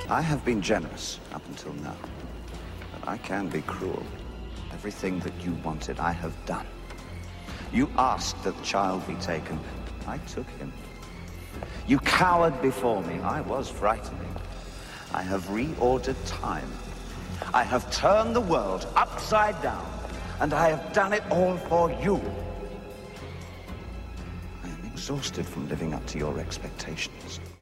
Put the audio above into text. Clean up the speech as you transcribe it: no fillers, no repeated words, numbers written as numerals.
I have been generous up until now, but I can be cruel. Everything that you wanted, I have done. You asked that the child be taken. I took him. You cowered before me. I was frightening. I have reordered time. I have turned the world upside down, and I have done it all for you. I am exhausted from living up to your expectations.